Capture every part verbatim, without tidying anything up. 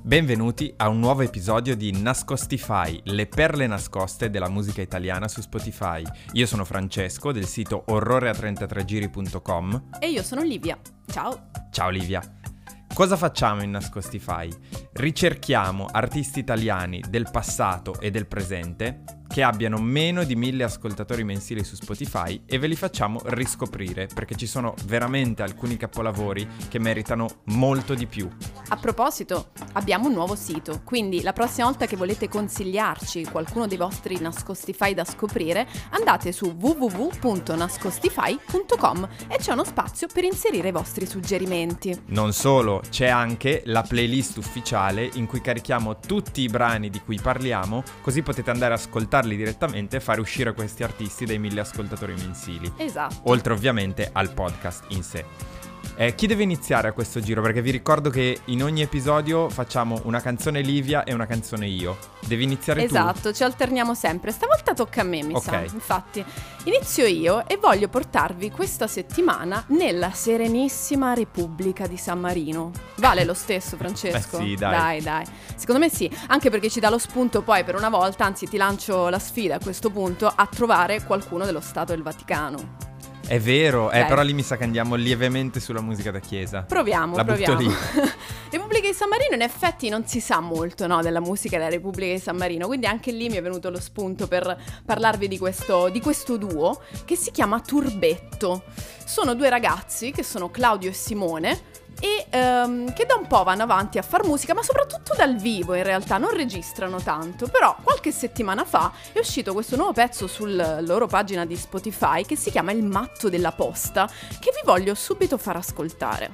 Benvenuti a un nuovo episodio di Nascostify, le perle nascoste della musica italiana su Spotify. Io sono Francesco del sito orrore a trentatré giri punto com. E io sono Livia. Ciao. Ciao Livia. Cosa facciamo in Nascostify? Ricerchiamo artisti italiani del passato e del presente che abbiano meno di mille ascoltatori mensili su Spotify e ve li facciamo riscoprire perché ci sono veramente alcuni capolavori che meritano molto di più. A proposito, abbiamo un nuovo sito, quindi la prossima volta che volete consigliarci qualcuno dei vostri Nascostify da scoprire, andate su w w w punto nascostify punto com e c'è uno spazio per inserire i vostri suggerimenti. Non solo, c'è anche la playlist ufficiale in cui carichiamo tutti i brani di cui parliamo, così potete andare a ascoltarli direttamente e fare uscire questi artisti dai mille ascoltatori mensili. Esatto. Oltre ovviamente al podcast in sé. Eh, chi deve iniziare a questo giro? Perché vi ricordo che in ogni episodio facciamo una canzone Livia e una canzone io. Devi iniziare esatto, tu. Esatto, ci alterniamo sempre. Stavolta tocca a me, mi okay. sa. Infatti, inizio io e voglio portarvi questa settimana nella serenissima Repubblica di San Marino. Vale lo stesso, Francesco? Eh sì, dai. Dai, dai. Secondo me sì, anche perché ci dà lo spunto poi per una volta, anzi ti lancio la sfida a questo punto, a trovare qualcuno dello Stato del Vaticano. È vero, eh, Dai. però lì mi sa che andiamo lievemente sulla musica da chiesa. Proviamo, La proviamo. butto lì. Repubblica di San Marino in effetti non si sa molto, no, della musica della Repubblica di San Marino, quindi anche lì mi è venuto lo spunto per parlarvi di questo, di questo duo che si chiama Turbetto. Sono due ragazzi che sono Claudio e Simone e um, che da un po' vanno avanti a far musica, ma soprattutto dal vivo in realtà, non registrano tanto. Però qualche settimana fa è uscito questo nuovo pezzo sulla loro pagina di Spotify che si chiama Il matto della posta, che vi voglio subito far ascoltare.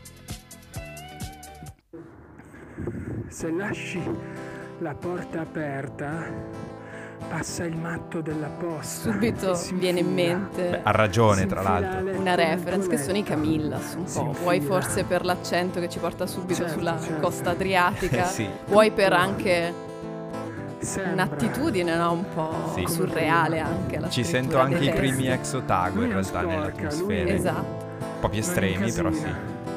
Se lasci la porta aperta, passa il matto della posta. Subito viene in mente Beh, ha ragione, tra l'altro. una reference che sono i Camillas un po'. Vuoi forse per l'accento che ci porta subito certo, sulla certo. costa adriatica, Eh sì. vuoi per anche Sembra. un'attitudine, no? Un po' Sì. surreale anche la Ci scrittura sento anche dei i testi. primi ex Otago in Lui è realtà sporca, nell'atmosfera. lui è- Esatto. Un po' più estremi, però sì.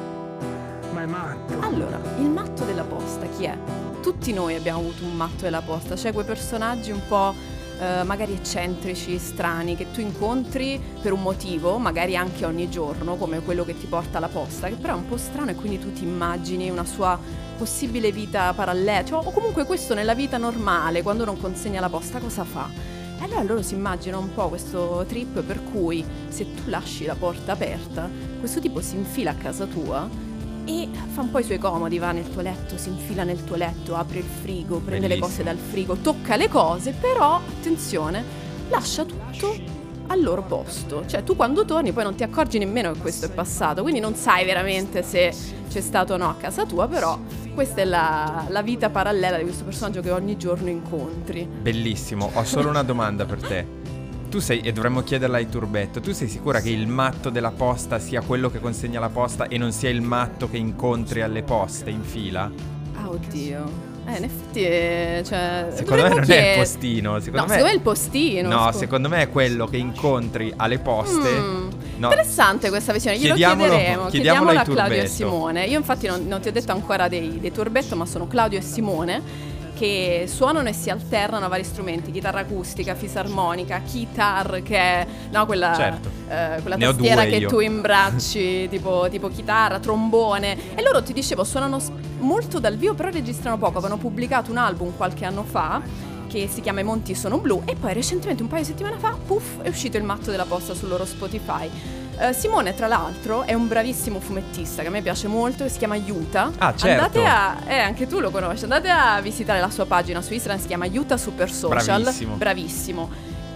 Ma è matto. Allora, il matto della posta chi è? Tutti noi abbiamo avuto un matto della posta, cioè quei personaggi un po' eh, magari eccentrici, strani, che tu incontri per un motivo, magari anche ogni giorno, come quello che ti porta alla posta, che però è un po' strano e quindi tu ti immagini una sua possibile vita parallela, cioè, o comunque questo nella vita normale, quando non consegna la posta, cosa fa? E allora loro si immaginano un po' questo trip per cui se tu lasci la porta aperta, questo tipo si infila a casa tua e fa un po' i suoi comodi, va nel tuo letto, si infila nel tuo letto, apre il frigo, prende le cose Bellissimo. dal frigo, tocca le cose, però, attenzione, lascia tutto al loro posto. Cioè tu quando torni poi non ti accorgi nemmeno che questo è passato, quindi non sai veramente se c'è stato o no a casa tua, però questa è la, la vita parallela di questo personaggio che ogni giorno incontri. Bellissimo, ho solo una domanda per te. Tu sei, e dovremmo chiederla ai Turbetto, tu sei sicura che il matto della posta sia quello che consegna la posta e non sia il matto che incontri alle poste in fila? Ah, oddio. Eh, in effetti, è, cioè, Secondo me non dovremmo è il chied- postino, secondo no, me... secondo me è il postino. No, scu- secondo me è quello che incontri alle poste. Mm, No. Interessante questa visione, glielo Chiediamolo- chiederemo, chiediamolo chiediamolo ai a Claudio e Turbetto. Simone. Io infatti non, non ti ho detto ancora dei, dei Turbetto, ma sono Claudio e Simone che suonano e si alternano a vari strumenti, chitarra acustica, fisarmonica, chitar, che è no, quella, Certo. eh, quella Ne ho tastiera due che io. tu imbracci, tipo, tipo chitarra, trombone. E loro, ti dicevo, suonano s- molto dal vivo, però registrano poco. Avevano pubblicato un album qualche anno fa che si chiama I Monti sono blu e poi recentemente, un paio di settimane fa, puff, è uscito il matto della posta sul loro Spotify. Eh, Simone, tra l'altro, è un bravissimo fumettista che a me piace molto, che si chiama Yuta. Ah, certo. Andate a... Eh, anche tu lo conosci. Andate a visitare la sua pagina su Instagram, si chiama Yuta Super Social. Bravissimo. Bravissimo.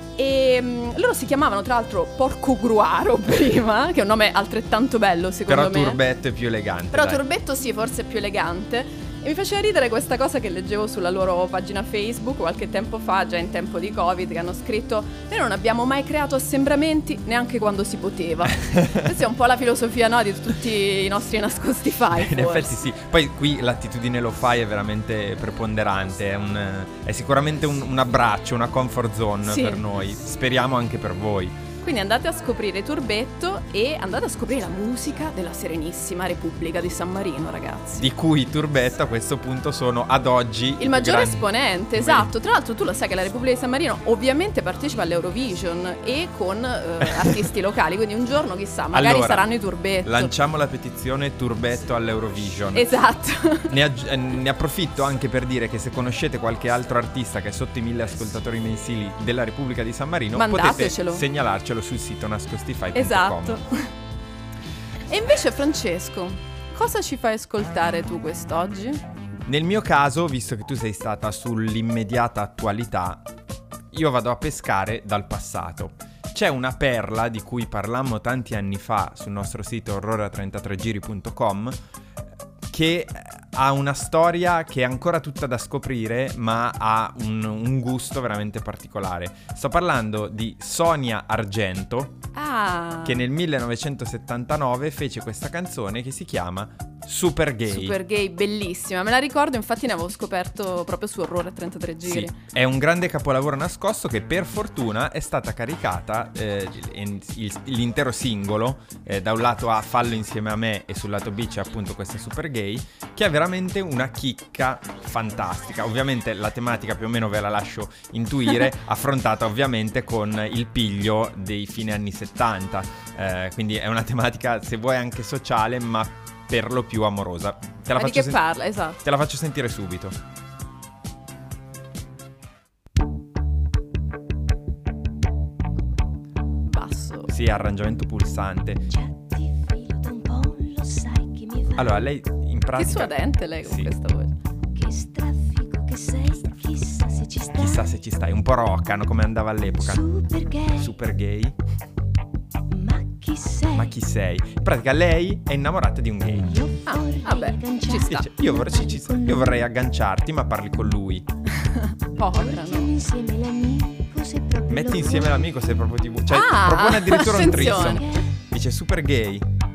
E mh, loro si chiamavano tra l'altro Porco Gruaro prima, che è un nome altrettanto bello secondo Però me. Turbetto è più elegante. Però dai. Turbetto sì, forse è più elegante. E mi faceva ridere questa cosa che leggevo sulla loro pagina Facebook qualche tempo fa, già in tempo di Covid, che hanno scritto: noi non abbiamo mai creato assembramenti neanche quando si poteva. Questa è un po' la filosofia, no, di tutti i nostri Nascostify. In effetti sì. Poi qui l'attitudine lo fai è veramente preponderante. È, un, è sicuramente un, un abbraccio, una comfort zone Sì. per noi. Speriamo anche per voi. Quindi andate a scoprire Turbetto e andate a scoprire la musica della Serenissima Repubblica di San Marino, ragazzi. Di cui Turbetto a questo punto sono ad oggi il maggiore grandi... esponente, esatto. Tra l'altro tu lo sai che la Repubblica di San Marino ovviamente partecipa all'Eurovision e con eh, artisti locali, quindi un giorno chissà, magari allora, saranno i Turbetto. Lanciamo la petizione Turbetto all'Eurovision. Esatto. Ne, ag- ne approfitto anche per dire che se conoscete qualche altro artista che è sotto i mille ascoltatori mensili della Repubblica di San Marino, mandatecelo, potete segnalarcelo sul sito nascostify punto com. Esatto. E invece Francesco, cosa ci fai ascoltare tu quest'oggi? Nel mio caso, visto che tu sei stata sull'immediata attualità, io vado a pescare dal passato. C'è una perla di cui parlammo tanti anni fa sul nostro sito aurora trentatré giri punto com che ha una storia che è ancora tutta da scoprire, ma ha un, un gusto veramente particolare. Sto parlando di Sonia Argento, ah. che nel millenovecentosettantanove fece questa canzone che si chiama Super Gay. Super Gay, bellissima, me la ricordo, infatti ne avevo scoperto proprio su Aurora trentatré giri. Sì, è un grande capolavoro nascosto che per fortuna è stata caricata eh, il, il, l'intero singolo, eh, da un lato A Fallo insieme a me e sul lato B c'è appunto questa Super Gay, che è veramente una chicca fantastica. Ovviamente la tematica più o meno ve la lascio intuire, affrontata ovviamente con il piglio dei fine anni settanta, eh, quindi è una tematica, se vuoi, anche sociale, ma per lo più amorosa. Te la, ma faccio di che sen- parla, esatto. te la faccio sentire subito. Basso. Sì, arrangiamento pulsante. Allora, lei in pratica... Che suadente lei con sì. questa voce. Che straffico che sei, chissà se ci stai. Chissà se ci stai, un po' roccano come andava all'epoca. Super gay, Super gay. ma chi sei? Ma chi sei? In pratica lei è innamorata di un gay. Io Ah, vorrei vabbè, ci sta. Dice, io, vorrei, ci- ci- io vorrei agganciarti, ma parli con lui. Povera, Mettiamo no? insieme l'amico, se proprio Metti lo insieme vuoi. l'amico, sei proprio tipo... Cioè, Ah, propone addirittura un attenzione. threesome. Dice super gay,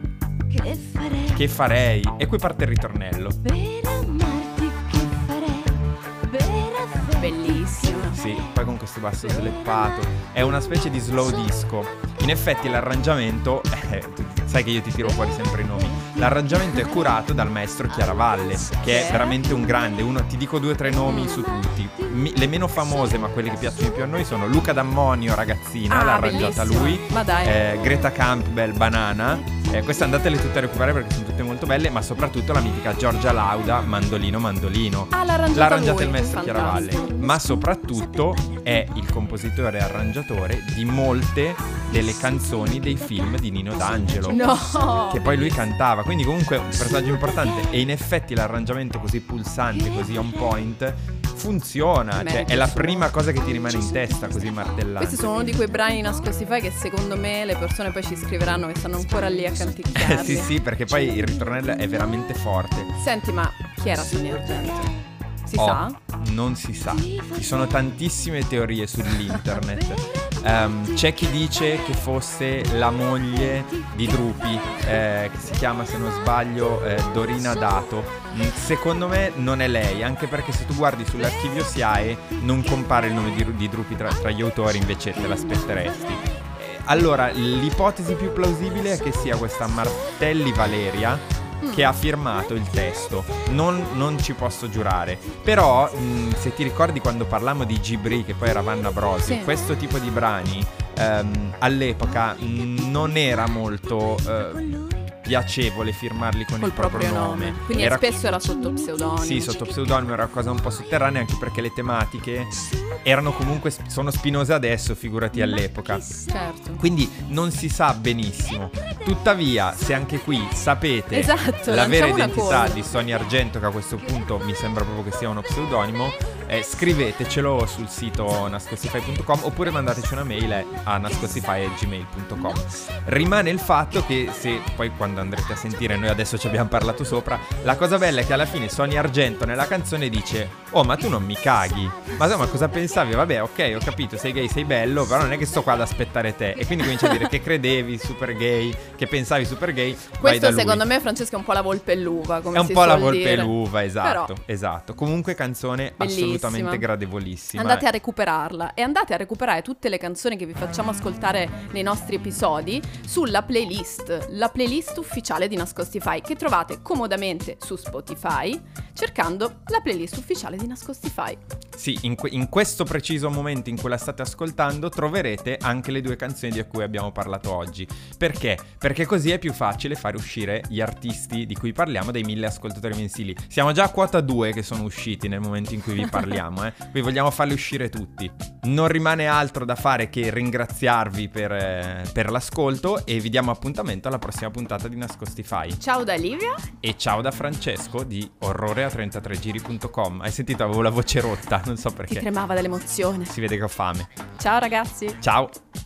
Che farei che farei? E qui parte il ritornello. per amarti? Che farei per afferrarti? Bellissima. Sì, poi con questo basso sleppato. È una specie di slow disco. In effetti l'arrangiamento... Eh, sai che io ti tiro fuori sempre i nomi. L'arrangiamento è curato dal maestro Chiaravalle, che è veramente un grande. Uno, ti dico due o tre nomi su tutti. Mi- le meno famose, ma quelle che piacciono di più a noi, sono Luca D'Ammonio, Ragazzina, Ah, l'ha arrangiata bellissima. lui. Ma dai. Eh, Greta Campbell, Banana. Eh, queste andatele tutte a recuperare perché sono tutte molto belle, ma soprattutto la mitica Giorgia Lauda, Mandolino Mandolino. Ah, l'ha arrangiata L'ha arrangiata lui, il maestro fantastico. Chiaravalle, ma soprattutto è il compositore e arrangiatore di molte delle canzoni dei film di Nino D'Angelo. No. Che poi lui cantava, quindi comunque un personaggio importante. E in effetti l'arrangiamento così pulsante, così on point, funziona. Cioè, Merito è la suo. prima cosa che ti rimane in testa, così martellante. Questi sono uno di quei brani nascostify che secondo me le persone poi ci scriveranno che stanno ancora lì a canticchiarli. Eh, sì, sì, perché poi il ritornello è veramente forte. Senti, ma chi era Sonia Argento? Si Oh, sa? Non si sa. Ci sono tantissime teorie sull'internet. Ehm, c'è chi dice che fosse la moglie di Drupi, eh, che si chiama, se non sbaglio, eh, Dorina Dato. Mm, Secondo me non è lei, anche perché se tu guardi sull'archivio S I A E non compare il nome di, di Drupi tra, tra gli autori, invece te l'aspetteresti. Eh, Allora, l'ipotesi più plausibile è che sia questa Martelli Valeria che ha firmato il testo. Non, non ci posso giurare. Però, mh, se ti ricordi quando parlammo di Gibri, che poi era Vanna Brosi, Sì. questo tipo di brani ehm, all'epoca mh, non era molto eh, piacevole firmarli con Col il proprio, nome. Quindi Era- spesso era sotto pseudonimo. Sì, sotto pseudonimo era una cosa un po' sotterranea, anche perché le tematiche erano comunque, sono spinose adesso, figurati all'epoca. Certo. Quindi non si sa benissimo. Tuttavia, se anche qui sapete Esatto, la vera lanciamo una identità cosa. di Sonia Argento, che a questo punto mi sembra proprio che sia uno pseudonimo, eh, scrivetecelo sul sito nascostify punto com oppure mandateci una mail a nascostify at gmail punto com. Rimane il fatto che, se poi quando andrete a sentire, noi adesso ci abbiamo parlato sopra, la cosa bella è che alla fine Sonia Argento nella canzone dice: oh, ma tu non mi caghi. Ma insomma, cosa pensavi? Vabbè, ok, ho capito, sei gay, sei bello, però non è che sto qua ad aspettare te. E quindi comincia a dire che credevi super gay, che pensavi super gay. vai da Questo lui. secondo me, Francesco, è un po' la volpe e l'uva, come È un si po' la suol volpe dire. e l'uva, esatto, Però- esatto. Comunque canzone Bellissima. assolutamente gradevolissima. Andate a recuperarla e andate a recuperare tutte le canzoni che vi facciamo ascoltare nei nostri episodi sulla playlist, la playlist ufficiale di Nascostify, che trovate comodamente su Spotify cercando la playlist ufficiale di Nascostify. Sì, in, que- in questo preciso momento in cui la state ascoltando troverete anche le due canzoni di cui abbiamo parlato oggi. Perché? Perché così è più facile fare uscire gli artisti di cui parliamo dai mille ascoltatori mensili. Siamo già a quota due che sono usciti nel momento in cui vi parliamo, eh. Vi vogliamo farli uscire tutti. Non rimane altro da fare che ringraziarvi per, eh, per l'ascolto e vi diamo appuntamento alla prossima puntata di Nascostify. Ciao da Livia e ciao da Francesco di orrore a trentatré giri punto com. Hai sentito? Avevo la voce rotta, non so perché. Ti tremava dall'emozione. Si vede che ho fame. Ciao ragazzi. Ciao.